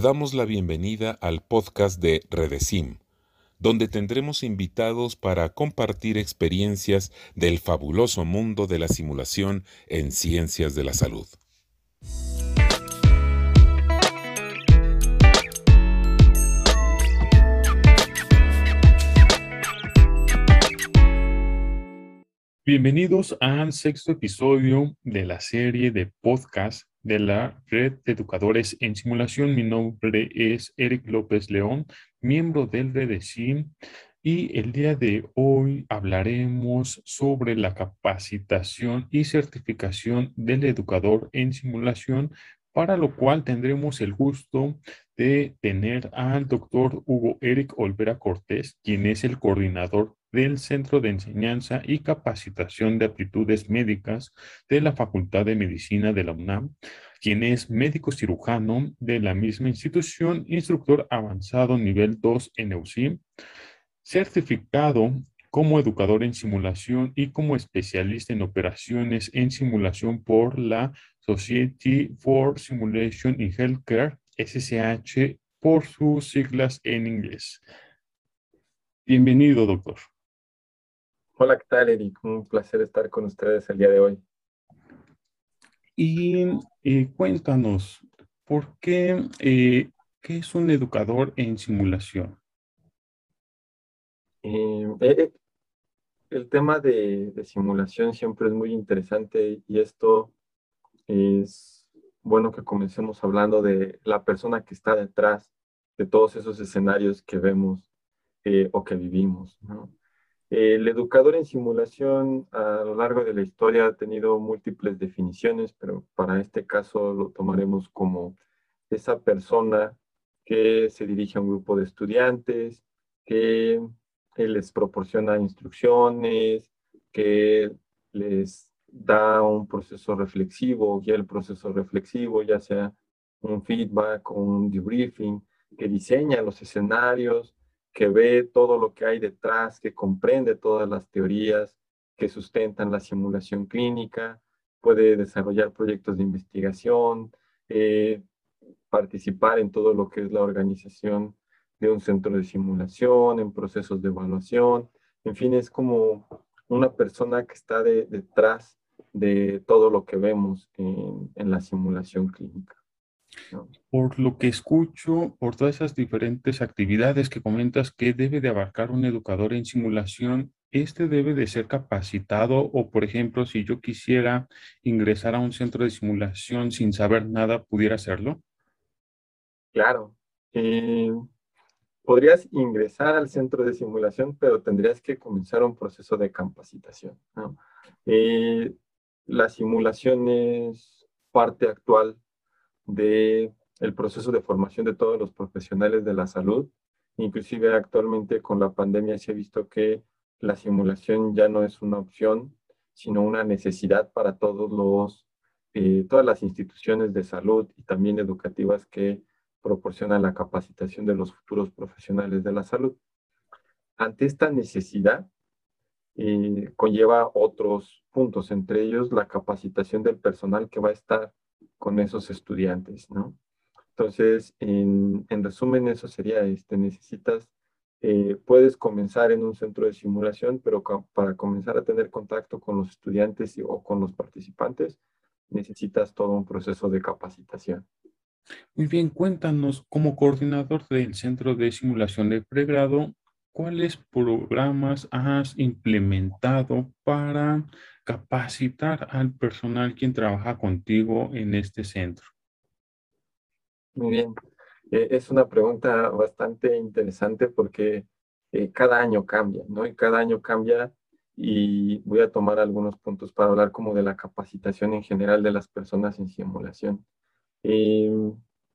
damos la bienvenida al podcast de Redesim, donde tendremos invitados para compartir experiencias del fabuloso mundo de la simulación en ciencias de la salud. Bienvenidos al sexto episodio de la serie de podcast de la Red de Educadores en Simulación. Mi nombre es Eric López León, miembro del Redesim, y el día de hoy hablaremos sobre la capacitación y certificación del educador en simulación, para lo cual tendremos el gusto de tener al doctor Hugo Eric Olvera Cortés, quien es el coordinador del Centro de Enseñanza y Capacitación de Aptitudes Médicas de la Facultad de Medicina de la UNAM, quien es médico cirujano de la misma institución, instructor avanzado nivel 2 en EUSIM, certificado como educador en simulación y como especialista en operaciones en simulación por la Society for Simulation in Healthcare, SSH por sus siglas en inglés. Bienvenido, doctor. Hola, ¿qué tal, Eric? Un placer estar con ustedes el día de hoy. Y cuéntanos, ¿por qué, qué es un educador en simulación? Eh, eh, el tema de simulación siempre es muy interesante y esto es bueno que comencemos hablando de la persona que está detrás de todos esos escenarios que vemos o que vivimos, ¿no? El educador en simulación a lo largo de la historia ha tenido múltiples definiciones, pero para este caso lo tomaremos como esa persona que se dirige a un grupo de estudiantes, que les proporciona instrucciones, que les da un proceso reflexivo, guía el proceso reflexivo, ya sea un feedback o un debriefing, que diseña los escenarios, que ve todo lo que hay detrás, que comprende todas las teorías que sustentan la simulación clínica, puede desarrollar proyectos de investigación, participar en todo lo que es la organización de un centro de simulación, en procesos de evaluación, en fin, es como una persona que está detrás de todo lo que vemos en la simulación clínica, ¿no? Por lo que escucho, por todas esas diferentes actividades que comentas que debe de abarcar un educador en simulación, este debe de ser capacitado, o por ejemplo, si yo quisiera ingresar a un centro de simulación sin saber nada, ¿pudiera hacerlo? Claro, podrías ingresar al centro de simulación, pero tendrías que comenzar un proceso de capacitación, ¿no? Eh, la simulación es parte actual de el proceso de formación de todos los profesionales de la salud. Inclusive actualmente con la pandemia se ha visto que la simulación ya no es una opción, sino una necesidad para todas las instituciones de salud y también educativas que proporcionan la capacitación de los futuros profesionales de la salud. Ante esta necesidad, conlleva otros puntos, entre ellos la capacitación del personal que va a estar con esos estudiantes, ¿no? Entonces, en resumen, eso sería, puedes comenzar en un centro de simulación, pero para comenzar a tener contacto con los estudiantes o con los participantes, necesitas todo un proceso de capacitación. Muy bien, cuéntanos, como coordinador del Centro de Simulación de Pregrado, ¿cuáles programas has implementado para capacitar al personal quien trabaja contigo en este centro? Muy bien. Es una pregunta bastante interesante porque cada año cambia, ¿no? Y cada año cambia y voy a tomar algunos puntos para hablar como de la capacitación en general de las personas en simulación. Eh,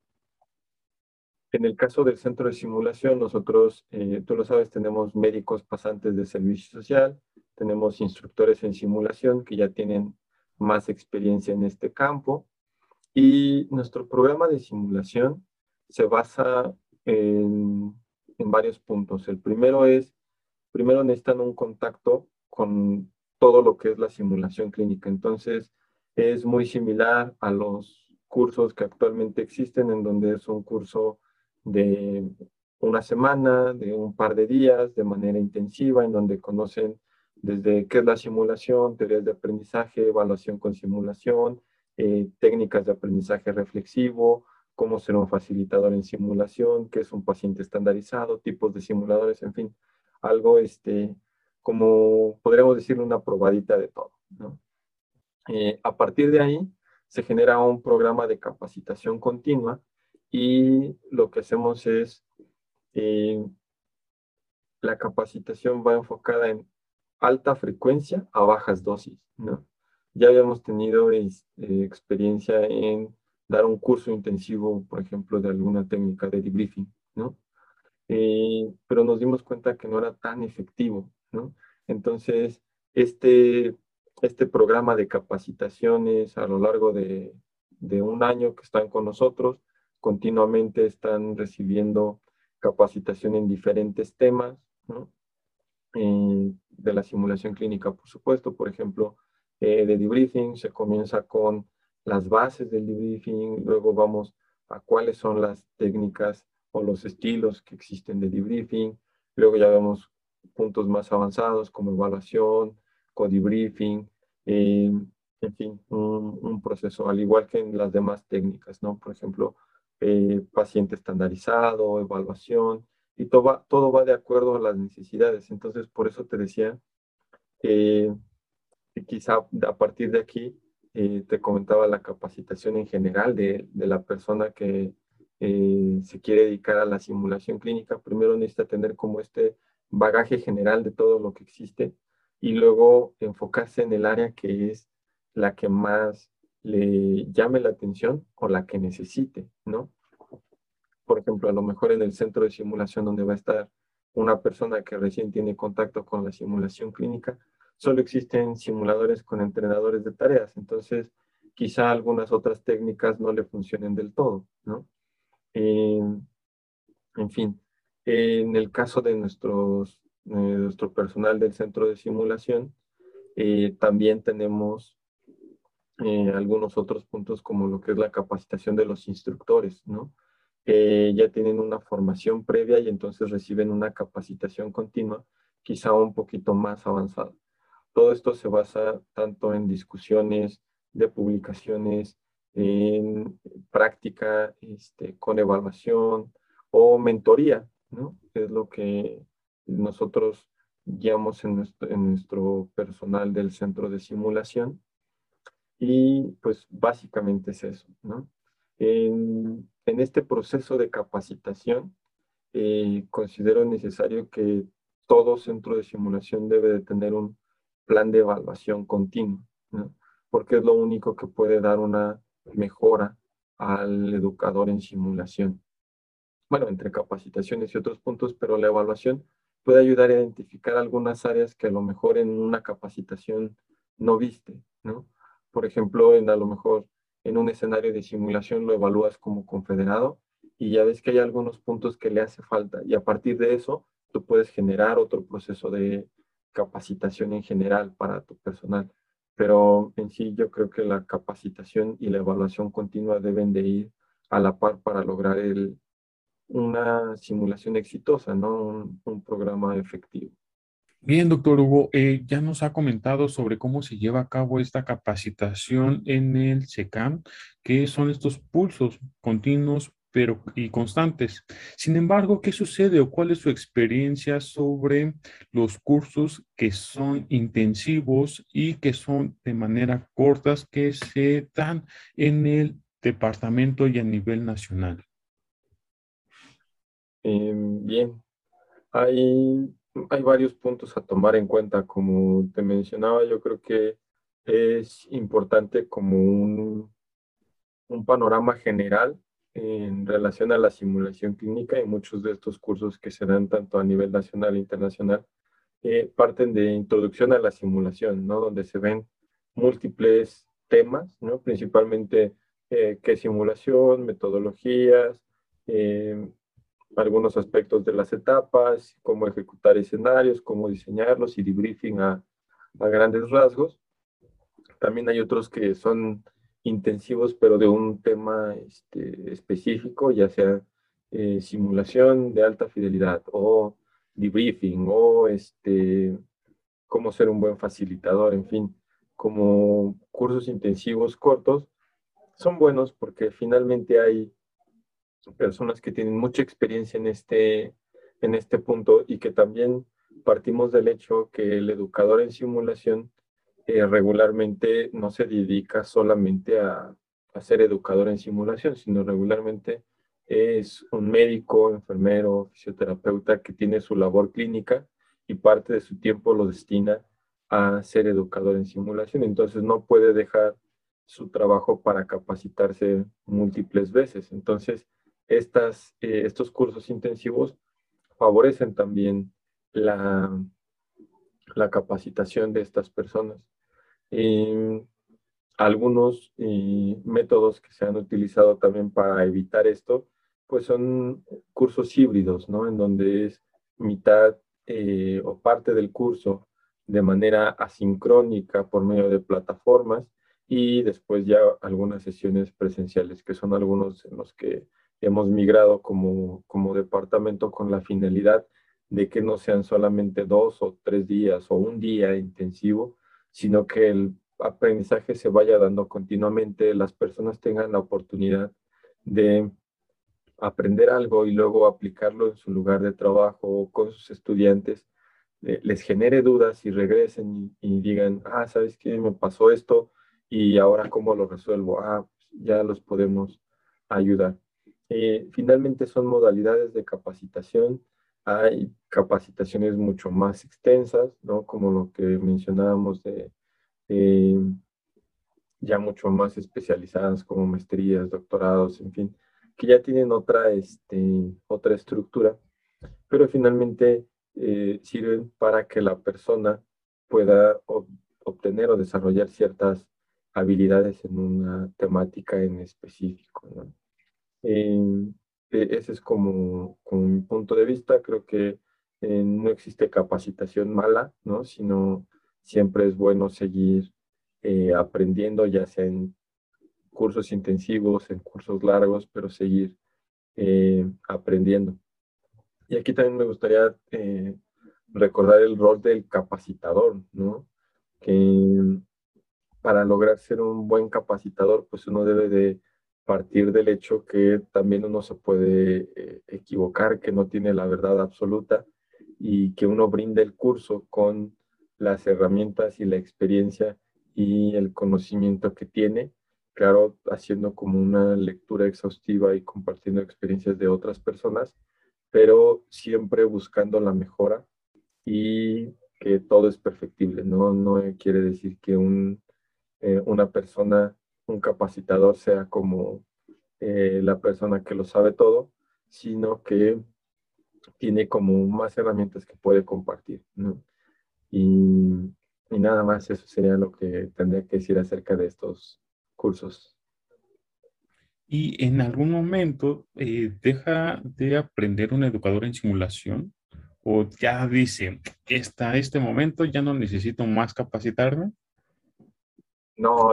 en el caso del centro de simulación, nosotros, tú lo sabes, tenemos médicos pasantes de servicio social, tenemos instructores en simulación que ya tienen más experiencia en este campo. Y nuestro programa de simulación se basa en varios puntos. El primero es, primero necesitan un contacto con todo lo que es la simulación clínica. Entonces, es muy similar a los cursos que actualmente existen en donde es un curso de una semana, de un par de días, de manera intensiva, en donde conocen desde qué es la simulación, teorías de aprendizaje, evaluación con simulación, técnicas de aprendizaje reflexivo, cómo ser un facilitador en simulación, qué es un paciente estandarizado, tipos de simuladores, en fin, algo como podríamos decir una probadita de todo, ¿no? A partir de ahí se genera un programa de capacitación continua y lo que hacemos es, eh, la capacitación va enfocada en alta frecuencia a bajas dosis, ¿no? Ya habíamos tenido experiencia en dar un curso intensivo, por ejemplo, de alguna técnica de debriefing, ¿no? Pero nos dimos cuenta que no era tan efectivo, ¿no? Entonces, este, este programa de capacitaciones a lo largo de un año que están con nosotros, continuamente están recibiendo capacitación en diferentes temas, ¿no? De la simulación clínica, por supuesto, por ejemplo, de debriefing, se comienza con las bases del debriefing, luego vamos a cuáles son las técnicas o los estilos que existen de debriefing, luego ya vemos puntos más avanzados como evaluación, co-debriefing, en fin, un proceso, al igual que en las demás técnicas, ¿no? Por ejemplo, paciente estandarizado, evaluación, y todo va de acuerdo a las necesidades. Entonces, por eso te decía que quizá a partir de aquí te comentaba la capacitación en general de la persona que se quiere dedicar a la simulación clínica. Primero necesita tener como este bagaje general de todo lo que existe y luego enfocarse en el área que es la que más le llame la atención o la que necesite, ¿no? Por ejemplo, a lo mejor en el centro de simulación donde va a estar una persona que recién tiene contacto con la simulación clínica, solo existen simuladores con entrenadores de tareas, entonces quizá algunas otras técnicas no le funcionen del todo, ¿no? Eh, en fin, en el caso de nuestro personal del centro de simulación, también tenemos algunos otros puntos como lo que es la capacitación de los instructores, ¿no? Ya tienen una formación previa y entonces reciben una capacitación continua, quizá un poquito más avanzada. Todo esto se basa tanto en discusiones de publicaciones, en práctica con evaluación o mentoría, ¿no? Es lo que nosotros guiamos en nuestro personal del centro de simulación y pues básicamente es eso, ¿no? En este proceso de capacitación, considero necesario que todo centro de simulación debe de tener un plan de evaluación continua, ¿no? Porque es lo único que puede dar una mejora al educador en simulación. Bueno, entre capacitaciones y otros puntos, pero la evaluación puede ayudar a identificar algunas áreas que a lo mejor en una capacitación no viste, ¿no? Por ejemplo, a lo mejor en un escenario de simulación lo evalúas como confederado y ya ves que hay algunos puntos que le hace falta y a partir de eso tú puedes generar otro proceso de capacitación en general para tu personal. Pero en sí yo creo que la capacitación y la evaluación continua deben de ir a la par para lograr una simulación exitosa, ¿no? Un programa efectivo. Bien, doctor Hugo, ya nos ha comentado sobre cómo se lleva a cabo esta capacitación en el SECAM, que son estos pulsos continuos pero y constantes. Sin embargo, ¿qué sucede o cuál es su experiencia sobre los cursos que son intensivos y que son de manera cortas que se dan en el departamento y a nivel nacional? Bien, hay, hay varios puntos a tomar en cuenta. Como te mencionaba, yo creo que es importante como un panorama general en relación a la simulación clínica y muchos de estos cursos que se dan tanto a nivel nacional e internacional parten de introducción a la simulación, ¿no? Donde se ven múltiples temas, ¿no? Principalmente qué es simulación, metodologías, eh, algunos aspectos de las etapas, cómo ejecutar escenarios, cómo diseñarlos y debriefing a grandes rasgos. También hay otros que son intensivos, pero de un tema específico, ya sea simulación de alta fidelidad o debriefing o cómo ser un buen facilitador, en fin, como cursos intensivos cortos, son buenos porque finalmente hay personas que tienen mucha experiencia en este punto y que también partimos del hecho que el educador en simulación regularmente no se dedica solamente a ser educador en simulación, sino regularmente es un médico, enfermero, fisioterapeuta que tiene su labor clínica y parte de su tiempo lo destina a ser educador en simulación. Entonces no puede dejar su trabajo para capacitarse múltiples veces. Entonces, estos cursos intensivos favorecen también la, la capacitación de estas personas. Algunos métodos que se han utilizado también para evitar esto, pues son cursos híbridos, ¿no? En donde es mitad o parte del curso de manera asincrónica por medio de plataformas y después ya algunas sesiones presenciales, que son algunos en los que hemos migrado como departamento con la finalidad de que no sean solamente 2 o 3 días o un día intensivo, sino que el aprendizaje se vaya dando continuamente, las personas tengan la oportunidad de aprender algo y luego aplicarlo en su lugar de trabajo con sus estudiantes, les genere dudas y regresen y digan, ¿sabes qué? Me pasó esto y ahora cómo lo resuelvo. Pues ya los podemos ayudar. Finalmente son modalidades de capacitación. Hay capacitaciones mucho más extensas, ¿no? Como lo que mencionábamos de eh, ya mucho más especializadas como maestrías, doctorados, en fin, que ya tienen otra estructura, pero finalmente sirven para que la persona pueda obtener o desarrollar ciertas habilidades en una temática en específico, ¿no? Ese es como mi punto de vista. Creo que no existe capacitación mala, ¿no? Sino siempre es bueno seguir aprendiendo, ya sea en cursos intensivos, en cursos largos, pero seguir aprendiendo. Y aquí también me gustaría recordar el rol del capacitador, ¿no? Que para lograr ser un buen capacitador, pues uno debe de partir del hecho que también uno se puede equivocar, que no tiene la verdad absoluta y que uno brinde el curso con las herramientas y la experiencia y el conocimiento que tiene, claro, haciendo como una lectura exhaustiva y compartiendo experiencias de otras personas, pero siempre buscando la mejora y que todo es perfectible, ¿no? No quiere decir que una persona, un capacitador sea como la persona que lo sabe todo, sino que tiene como más herramientas que puede compartir, ¿no? Y, y nada más, eso sería lo que tendría que decir acerca de estos cursos. ¿Y en algún momento deja de aprender un educador en simulación? ¿O ya dice, hasta este momento ya no necesito más capacitarme? No,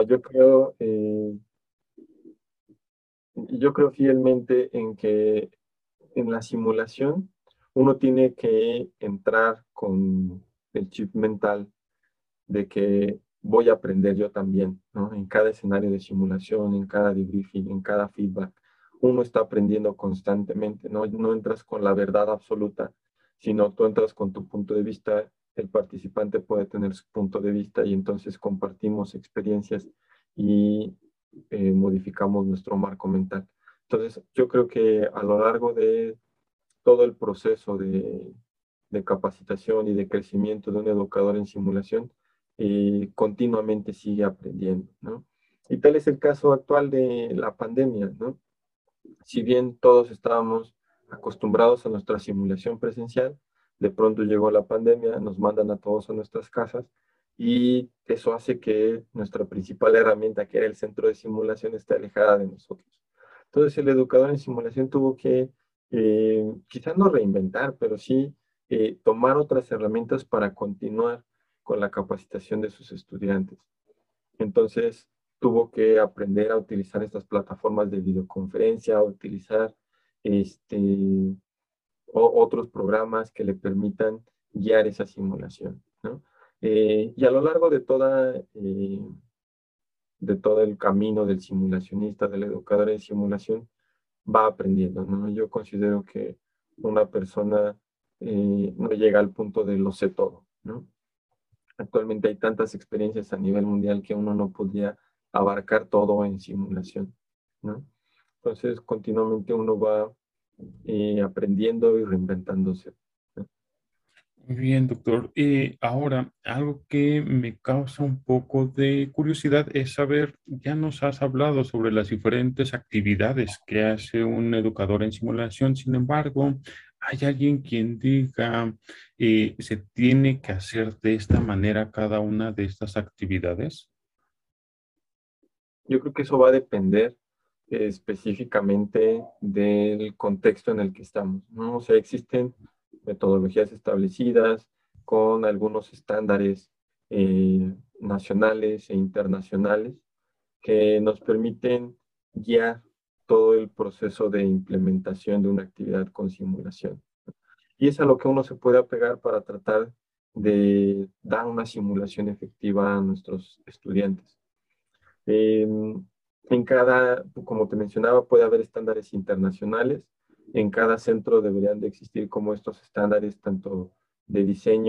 yo creo fielmente en que en la simulación uno tiene que entrar con el chip mental de que voy a aprender yo también, ¿no? En cada escenario de simulación, en cada debriefing, en cada feedback, uno está aprendiendo constantemente, ¿no? No entras con la verdad absoluta, sino tú entras con tu punto de vista, el participante puede tener su punto de vista y entonces compartimos experiencias y modificamos nuestro marco mental. Entonces, yo creo que a lo largo de todo el proceso de capacitación y de crecimiento de un educador en simulación, continuamente sigue aprendiendo, ¿no? Y tal es el caso actual de la pandemia, ¿no? Si bien todos estábamos acostumbrados a nuestra simulación presencial, de pronto llegó la pandemia, nos mandan a todos a nuestras casas y eso hace que nuestra principal herramienta, que era el centro de simulación, esté alejada de nosotros. Entonces el educador en simulación tuvo que quizás no reinventar, pero sí tomar otras herramientas para continuar con la capacitación de sus estudiantes. Entonces, tuvo que aprender a utilizar estas plataformas de videoconferencia, a utilizar otros programas que le permitan guiar esa simulación, ¿no? Y a lo largo de todo el camino del simulacionista, del educador en simulación, va aprendiendo, ¿no? Yo considero que una persona no llega al punto de lo sé todo, ¿no? Actualmente hay tantas experiencias a nivel mundial que uno no podría abarcar todo en simulación, ¿no? Entonces, continuamente uno va aprendiendo y reinventándose, ¿no? Muy bien, doctor. Ahora, algo que me causa un poco de curiosidad es saber, ya nos has hablado sobre las diferentes actividades que hace un educador en simulación. Sin embargo, ¿hay alguien quien diga, se tiene que hacer de esta manera cada una de estas actividades? Yo creo que eso va a depender específicamente del contexto en el que estamos, ¿no? O sea, existen metodologías establecidas con algunos estándares nacionales e internacionales que nos permiten guiar todo el proceso de implementación de una actividad con simulación. Y es a lo que uno se puede apegar para tratar de dar una simulación efectiva a nuestros estudiantes. Eh, en cada, como te mencionaba, puede haber estándares internacionales. En cada centro deberían de existir como estos estándares, tanto de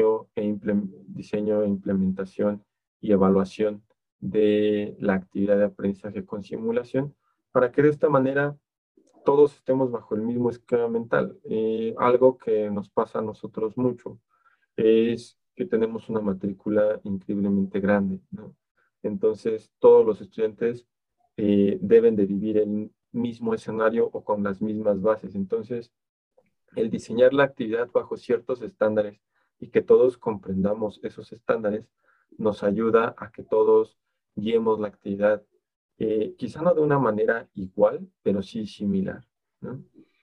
diseño e implementación y evaluación de la actividad de aprendizaje con simulación, para que de esta manera todos estemos bajo el mismo esquema mental. Algo que nos pasa a nosotros mucho es que tenemos una matrícula increíblemente grande, ¿no? Entonces, todos los estudiantes deben de vivir el mismo escenario o con las mismas bases. Entonces, el diseñar la actividad bajo ciertos estándares y que todos comprendamos esos estándares nos ayuda a que todos guiemos la actividad, quizá no de una manera igual, pero sí similar, ¿no?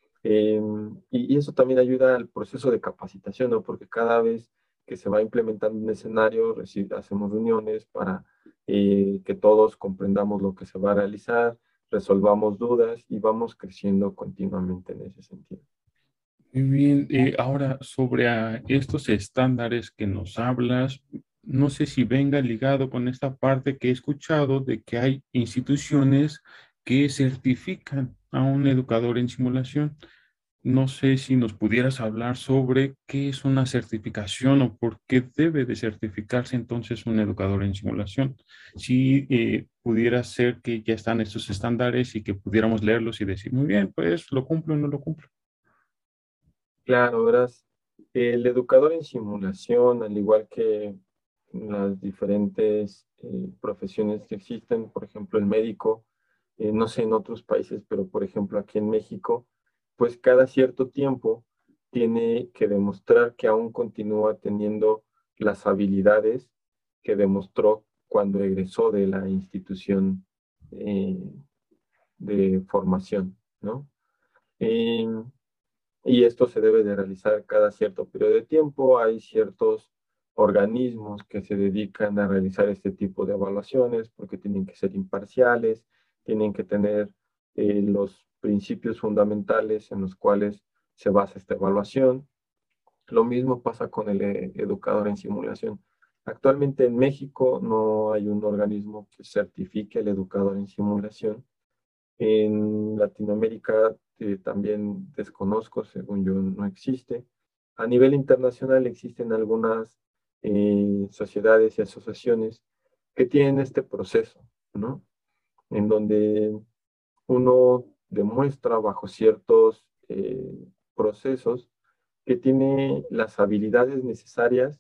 Y eso también ayuda al proceso de capacitación, ¿no? Porque cada vez que se va implementando un escenario, hacemos reuniones para que todos comprendamos lo que se va a realizar, resolvamos dudas y vamos creciendo continuamente en ese sentido. Muy bien, ahora sobre estos estándares que nos hablas, no sé si venga ligado con esta parte que he escuchado de que hay instituciones que certifican a un educador en simulación. No sé si nos pudieras hablar sobre qué es una certificación o por qué debe de certificarse entonces un educador en simulación. Si pudiera ser que ya están estos estándares y que pudiéramos leerlos y decir, muy bien, pues lo cumplo o no lo cumplo. Claro, verás, el educador en simulación, al igual que las diferentes profesiones que existen, por ejemplo, el médico, no sé en otros países, pero por ejemplo aquí en México, pues cada cierto tiempo tiene que demostrar que aún continúa teniendo las habilidades que demostró cuando egresó de la institución eh, de formación, ¿no? Eh, y esto se debe de realizar cada cierto periodo de tiempo. Hay ciertos organismos que se dedican a realizar este tipo de evaluaciones porque tienen que ser imparciales, tienen que tener los principios fundamentales en los cuales se basa esta evaluación. Lo mismo pasa con el educador en simulación. Actualmente en México no hay un organismo que certifique el educador en simulación. En Latinoamérica también desconozco, según yo no existe. A nivel internacional existen algunas sociedades y asociaciones que tienen este proceso, ¿no? En donde uno demuestra bajo ciertos procesos que tiene las habilidades necesarias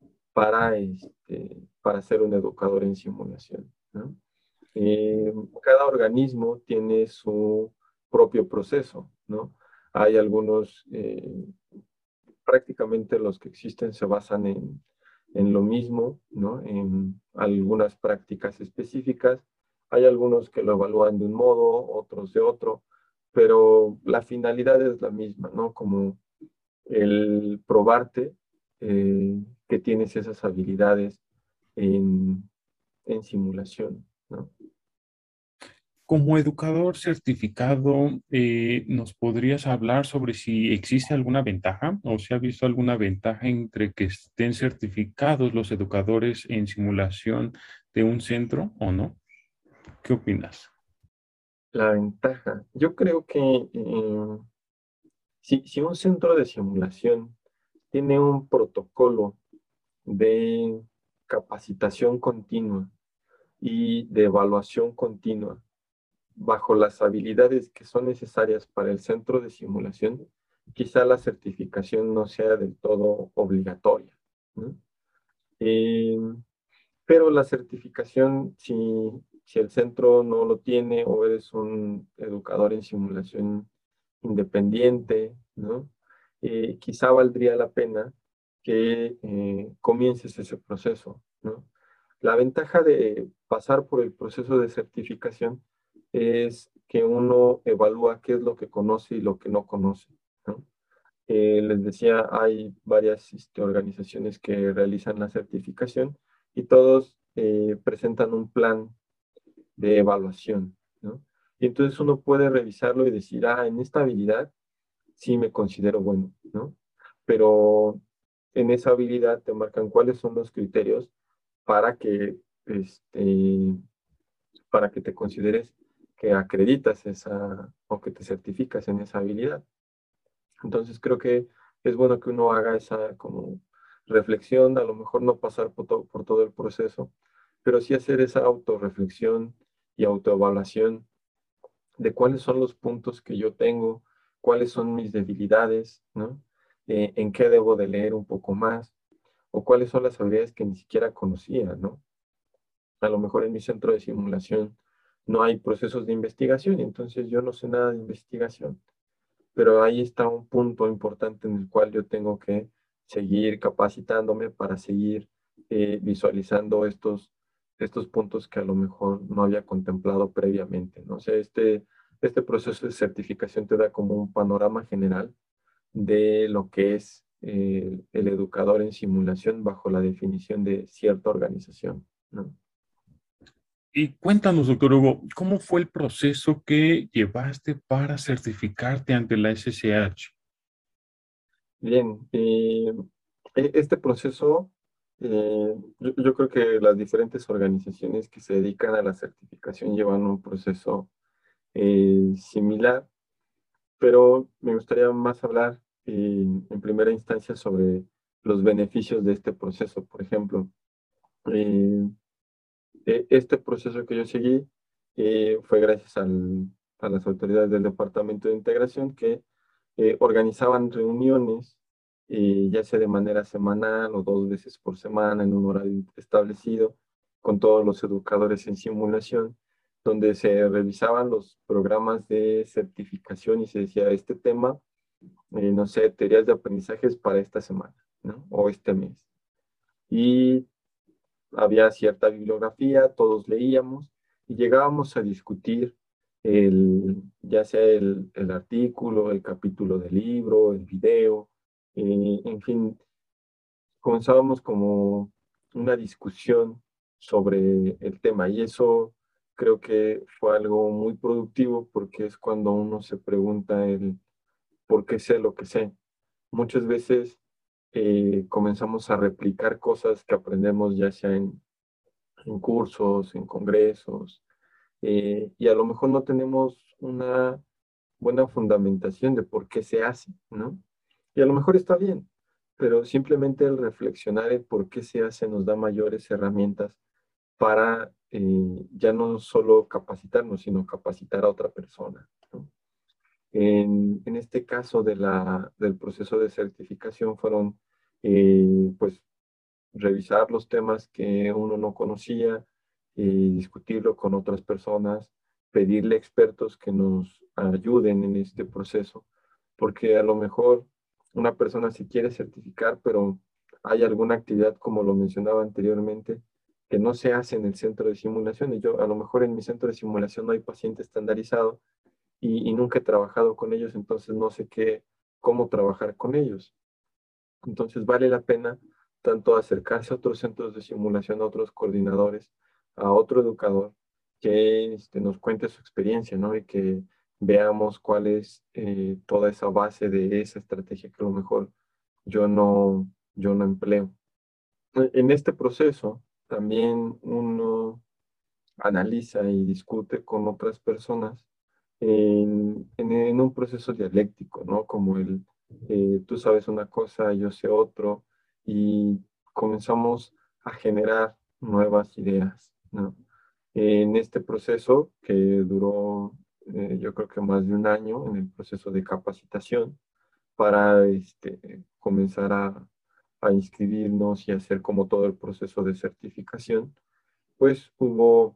para ser un educador en simulación, ¿no? Cada organismo tiene su propio proceso, ¿no? Hay algunos, prácticamente los que existen se basan en lo mismo, ¿no? En algunas prácticas específicas. Hay algunos que lo evalúan de un modo, otros de otro, pero la finalidad es la misma, ¿no? Como el probarte que tienes esas habilidades en, en simulación, ¿no? Como educador certificado, ¿nos podrías hablar sobre si existe alguna ventaja o si ha visto alguna ventaja entre que estén certificados los educadores en simulación de un centro o no? ¿Qué opinas? La ventaja. Yo creo que si un centro de simulación tiene un protocolo de capacitación continua y de evaluación continua bajo las habilidades que son necesarias para el centro de simulación, quizá la certificación no sea del todo obligatoria, ¿no? Eh, pero la certificación, si el centro no lo tiene o eres un educador en simulación independiente, ¿no? Quizá valdría la pena que comiences ese proceso, ¿no? La ventaja de pasar por el proceso de certificación es que uno evalúa qué es lo que conoce y lo que no conoce, ¿no? Les decía, hay varias organizaciones que realizan la certificación y todos presentan un plan de evaluación, ¿no? Y entonces uno puede revisarlo y decir, en esta habilidad sí me considero bueno, ¿no? Pero en esa habilidad te marcan cuáles son los criterios para que, este, para que te consideres que acreditas esa o que te certificas en esa habilidad. Entonces creo que es bueno que uno haga esa como reflexión, a lo mejor no pasar por todo el proceso, pero sí hacer esa autorreflexión y autoevaluación de cuáles son los puntos que yo tengo, cuáles son mis debilidades, ¿no? En qué debo de leer un poco más, o cuáles son las habilidades que ni siquiera conocía, ¿no? A lo mejor en mi centro de simulación no hay procesos de investigación, y entonces yo no sé nada de investigación, pero ahí está un punto importante en el cual yo tengo que seguir capacitándome para seguir visualizando estos puntos que a lo mejor no había contemplado previamente, ¿no? O sea, este proceso de certificación te da como un panorama general de lo que es el educador en simulación bajo la definición de cierta organización, ¿no? Y cuéntanos, doctor Hugo, ¿cómo fue el proceso que llevaste para certificarte ante la SSH? Bien, este proceso, yo creo que las diferentes organizaciones que se dedican a la certificación llevan un proceso similar, pero me gustaría más hablar en primera instancia sobre los beneficios de este proceso. Por ejemplo, eh, este proceso que yo seguí fue gracias a las autoridades del Departamento de Integración que organizaban reuniones, ya sea de manera semanal o 2 veces por semana en un horario establecido, con todos los educadores en simulación, donde se revisaban los programas de certificación y se decía este tema, no sé, teorías de aprendizajes para esta semana, ¿no? O este mes. Y había cierta bibliografía, todos leíamos y llegábamos a discutir ya sea el artículo, el capítulo del libro, el video, en fin, comenzábamos como una discusión sobre el tema y eso creo que fue algo muy productivo porque es cuando uno se pregunta el por qué sé lo que sé. Muchas veces comenzamos a replicar cosas que aprendemos ya sea en cursos, en congresos, y a lo mejor no tenemos una buena fundamentación de por qué se hace, ¿no? Y a lo mejor está bien, pero simplemente el reflexionar en por qué se hace nos da mayores herramientas para ya no solo capacitarnos, sino capacitar a otra persona, ¿no? En este caso del proceso de certificación fueron, pues, revisar los temas que uno no conocía y discutirlo con otras personas, pedirle expertos que nos ayuden en este proceso, porque a lo mejor una persona se quiere certificar, pero hay alguna actividad, como lo mencionaba anteriormente, que no se hace en el centro de simulación. Y yo, a lo mejor en mi centro de simulación no hay paciente estandarizado y nunca he trabajado con ellos, entonces no sé cómo trabajar con ellos. Entonces vale la pena tanto acercarse a otros centros de simulación, a otros coordinadores, a otro educador que nos cuente su experiencia, ¿no? Y que veamos cuál es toda esa base de esa estrategia que a lo mejor yo yo no empleo. En este proceso también uno analiza y discute con otras personas en un proceso dialéctico, ¿no? Como tú sabes una cosa, yo sé otro, y comenzamos a generar nuevas ideas, ¿no? En este proceso que duró, yo creo que más de un año, en el proceso de capacitación, para comenzar a inscribirnos y hacer como todo el proceso de certificación, pues hubo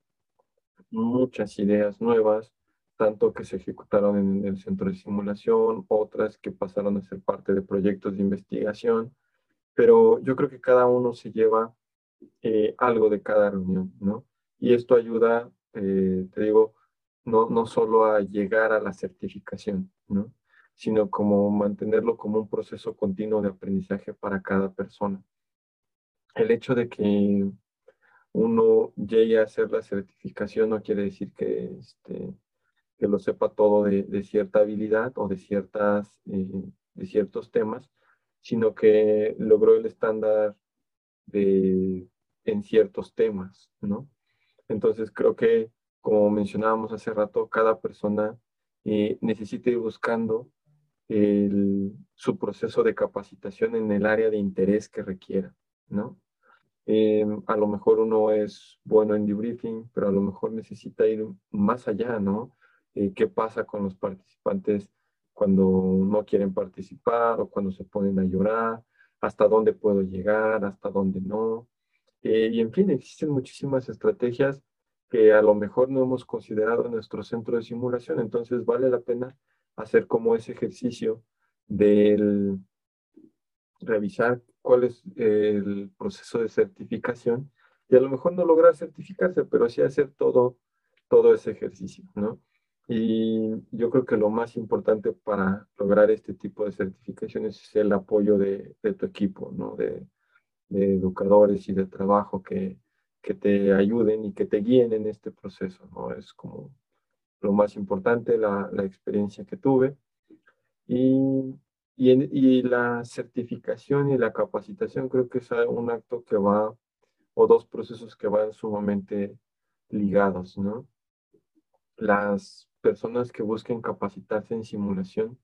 muchas ideas nuevas, tanto que se ejecutaron en el centro de simulación, otras que pasaron a ser parte de proyectos de investigación, pero yo creo que cada uno se lleva algo de cada reunión, ¿no? Y esto ayuda, te digo, no solo a llegar a la certificación, ¿no? Sino como mantenerlo como un proceso continuo de aprendizaje para cada persona. El hecho de que uno llegue a hacer la certificación no quiere decir que lo sepa todo de cierta habilidad o de ciertos temas, sino que logró el estándar de, en ciertos temas, ¿no? Entonces creo que, como mencionábamos hace rato, cada persona necesita ir buscando su proceso de capacitación en el área de interés que requiera, ¿no? A lo mejor uno es bueno en debriefing, pero a lo mejor necesita ir más allá, ¿no? ¿Qué pasa con los participantes cuando no quieren participar o cuando se ponen a llorar? ¿Hasta dónde puedo llegar? ¿Hasta dónde no? Y en fin, existen muchísimas estrategias que a lo mejor no hemos considerado en nuestro centro de simulación, entonces vale la pena hacer como ese ejercicio del revisar cuál es el proceso de certificación y a lo mejor no lograr certificarse, pero sí hacer todo ese ejercicio, ¿no? Y yo creo que lo más importante para lograr este tipo de certificaciones es el apoyo de tu equipo, ¿no? De educadores y de trabajo que te ayuden y que te guíen en este proceso, ¿no? Es como lo más importante, la experiencia que tuve. Y, y la certificación y la capacitación creo que es un acto que va, o dos procesos que van sumamente ligados, ¿no? Las personas que busquen capacitarse en simulación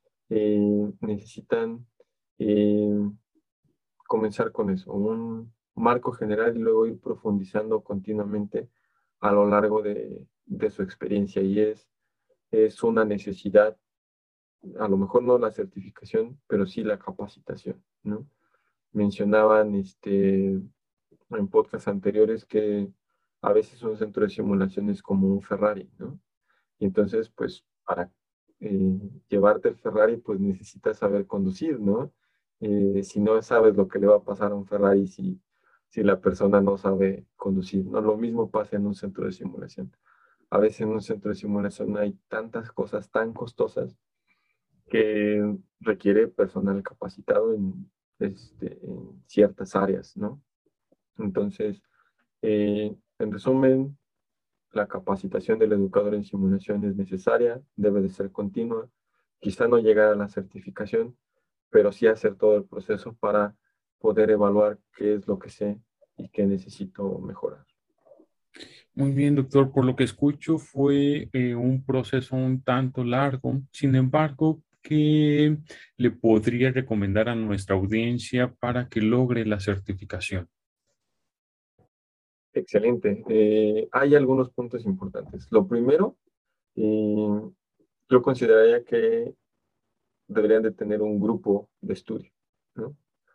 necesitan eh, comenzar con eso, un marco general y luego ir profundizando continuamente a lo largo de su experiencia. Y es una necesidad, a lo mejor no la certificación, pero sí la capacitación, ¿no? Mencionaban en podcasts anteriores que a veces un centro de simulación es como un Ferrari, ¿no? Y entonces, pues, para llevarte el Ferrari, pues necesitas saber conducir, ¿no? Si no sabes lo que le va a pasar a un Ferrari si la persona no sabe conducir, ¿no? Lo mismo pasa en un centro de simulación. A veces en un centro de simulación hay tantas cosas tan costosas que requiere personal capacitado en ciertas áreas, ¿no? Entonces, en resumen, la capacitación del educador en simulación es necesaria, debe de ser continua, quizá no llegar a la certificación, pero sí hacer todo el proceso para poder evaluar qué es lo que sé y qué necesito mejorar. Muy bien, doctor. Por lo que escucho, fue un proceso un tanto largo. Sin embargo, ¿qué le podría recomendar a nuestra audiencia para que logre la certificación? Excelente. Hay algunos puntos importantes. Lo primero, eh, yo consideraría que deberían de tener un grupo de estudio, ¿no?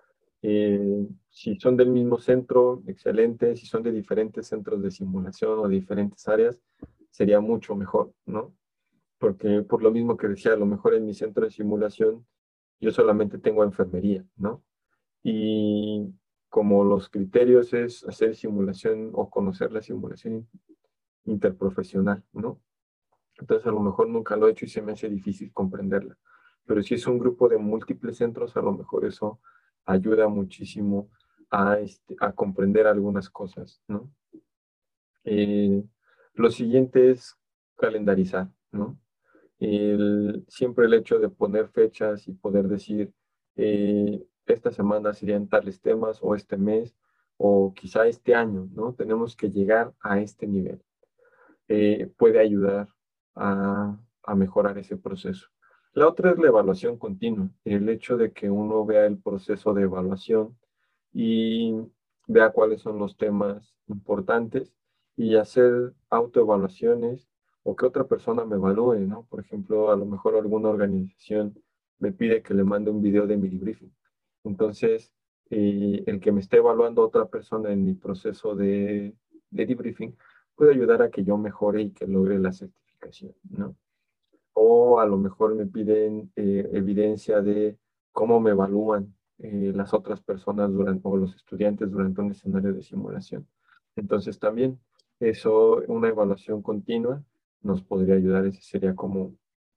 Si son del mismo centro, excelente. Si son de diferentes centros de simulación o diferentes áreas, sería mucho mejor, ¿no? Porque por lo mismo que decía, a lo mejor en mi centro de simulación yo solamente tengo enfermería, ¿no? Y como los criterios es hacer simulación o conocer la simulación interprofesional, ¿no? Entonces a lo mejor nunca lo he hecho y se me hace difícil comprenderla. Pero si es un grupo de múltiples centros, a lo mejor eso ayuda muchísimo a comprender algunas cosas, ¿no? Eh, Lo siguiente es calendarizar, ¿no? Siempre el hecho de poner fechas y poder decir, esta semana serían tales temas o este mes o quizá este año, ¿no? Tenemos que llegar a este nivel. Puede ayudar a mejorar ese proceso. La otra es la evaluación continua, el hecho de que uno vea el proceso de evaluación y vea cuáles son los temas importantes y hacer autoevaluaciones o que otra persona me evalúe, ¿no? Por ejemplo, a lo mejor alguna organización me pide que le mande un video de mi debriefing. Entonces, el que me esté evaluando otra persona en mi proceso de debriefing puede ayudar a que yo mejore y que logre la certificación, ¿no? O a lo mejor me piden evidencia de cómo me evalúan las otras personas durante, o los estudiantes durante un escenario de simulación. Entonces también eso, una evaluación continua nos podría ayudar. Ese sería como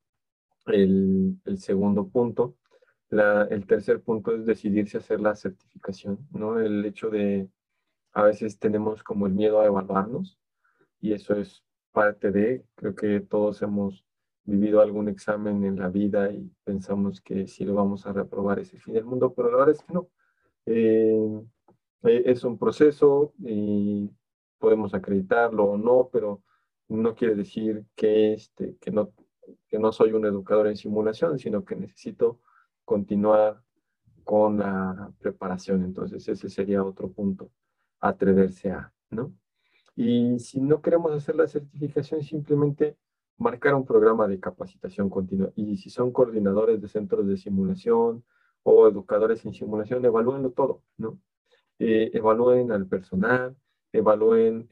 el segundo punto. El tercer punto es decidirse a hacer la certificación, ¿no? El hecho de, a veces tenemos como el miedo a evaluarnos y eso es parte de, creo que todos hemos vivido algún examen en la vida y pensamos que si lo vamos a reprobar es el fin del mundo, pero la verdad es que no. Eh, es un proceso y podemos acreditarlo o no, pero no quiere decir que no soy un educador en simulación, sino que necesito continuar con la preparación. Entonces, ese sería otro punto, atreverse a, ¿no? Y si no queremos hacer la certificación, simplemente marcar un programa de capacitación continua. Y si son coordinadores de centros de simulación o educadores en simulación, evalúenlo todo, ¿no? Evalúen al personal, evalúen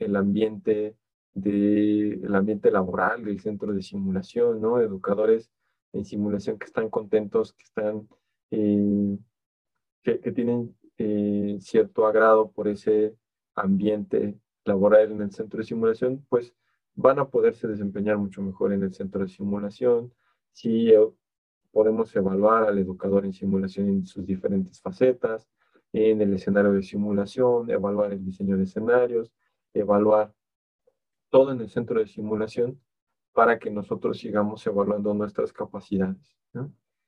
el ambiente laboral del centro de simulación, ¿no? Educadores en simulación que están contentos, eh, que tienen cierto agrado por ese ambiente laboral en el centro de simulación, pues van a poderse desempeñar mucho mejor en el centro de simulación. Si podemos evaluar al educador en simulación en sus diferentes facetas, en el escenario de simulación, evaluar el diseño de escenarios, evaluar todo en el centro de simulación para que nosotros sigamos evaluando nuestras capacidades, ¿no?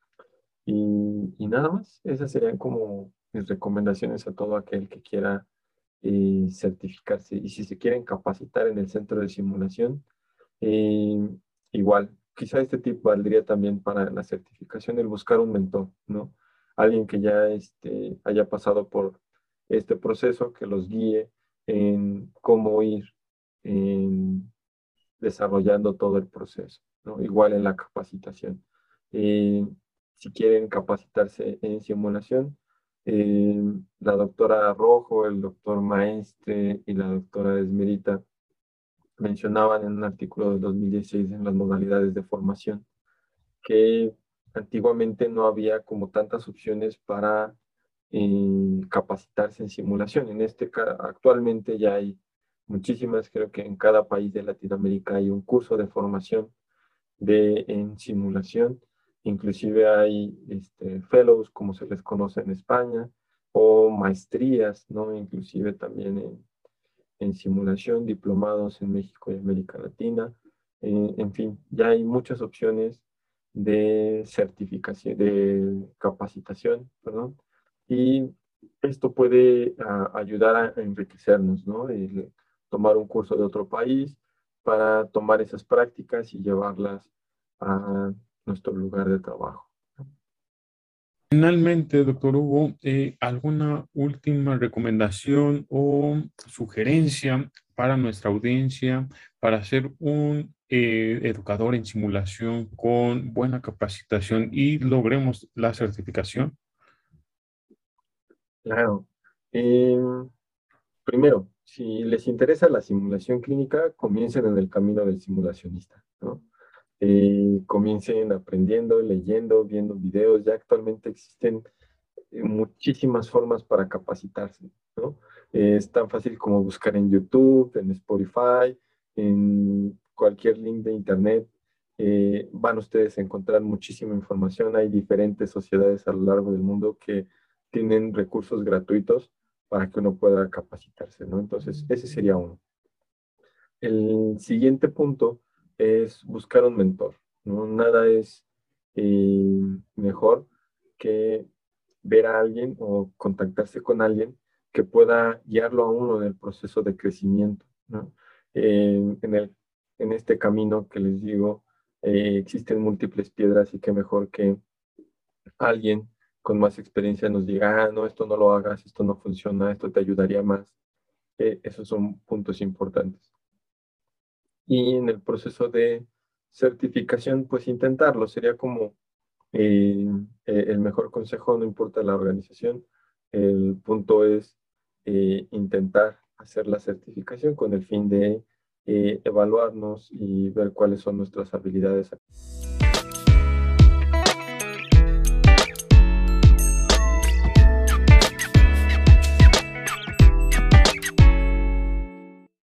Y nada más, esas serían como mis recomendaciones a todo aquel que quiera certificarse. Y si se quieren capacitar en el centro de simulación, eh, igual, quizá este tip valdría también para la certificación, el buscar un mentor, ¿no? Alguien que ya haya pasado por este proceso, que los guíe en cómo ir en desarrollando todo el proceso, ¿no? Igual en la capacitación. Eh, si quieren capacitarse en simulación, eh, la doctora Rojo, el doctor Maestre y la doctora Esmerita mencionaban en un artículo de 2016 en las modalidades de formación que antiguamente no había como tantas opciones para capacitarse en simulación. Actualmente ya hay muchísimas, creo que en cada país de Latinoamérica hay un curso de formación en simulación. Inclusive hay fellows, como se les conoce en España, o maestrías, ¿no? Inclusive también en simulación, diplomados en México y América Latina. En fin, ya hay muchas opciones de certificación, de capacitación, perdón, y esto puede ayudar a enriquecernos, ¿no? Tomar un curso de otro país para tomar esas prácticas y llevarlas a nuestro lugar de trabajo. Finalmente, doctor Hugo, ¿alguna última recomendación o sugerencia para nuestra audiencia para ser un educador en simulación con buena capacitación y logremos la certificación? Claro. Primero, si les interesa la simulación clínica, comiencen en el camino del simulacionista, ¿no? Comiencen aprendiendo, leyendo, viendo videos. Ya actualmente existen muchísimas formas para capacitarse, ¿no? Es tan fácil como buscar en YouTube, en Spotify, en cualquier link de internet. Van ustedes a encontrar muchísima información. Hay diferentes sociedades a lo largo del mundo que tienen recursos gratuitos para que uno pueda capacitarse, ¿no? Entonces, ese sería uno. El siguiente punto es buscar un mentor, ¿no? Nada es mejor que ver a alguien o contactarse con alguien que pueda guiarlo a uno en el proceso de crecimiento, ¿no? En este camino que les digo, existen múltiples piedras y qué mejor que alguien con más experiencia nos diga, ah, no, esto no lo hagas, esto no funciona, esto te ayudaría más. Esos son puntos importantes. Y en el proceso de certificación, pues intentarlo, sería como el mejor consejo, no importa la organización, el punto es intentar hacer la certificación con el fin de evaluarnos y ver cuáles son nuestras habilidades.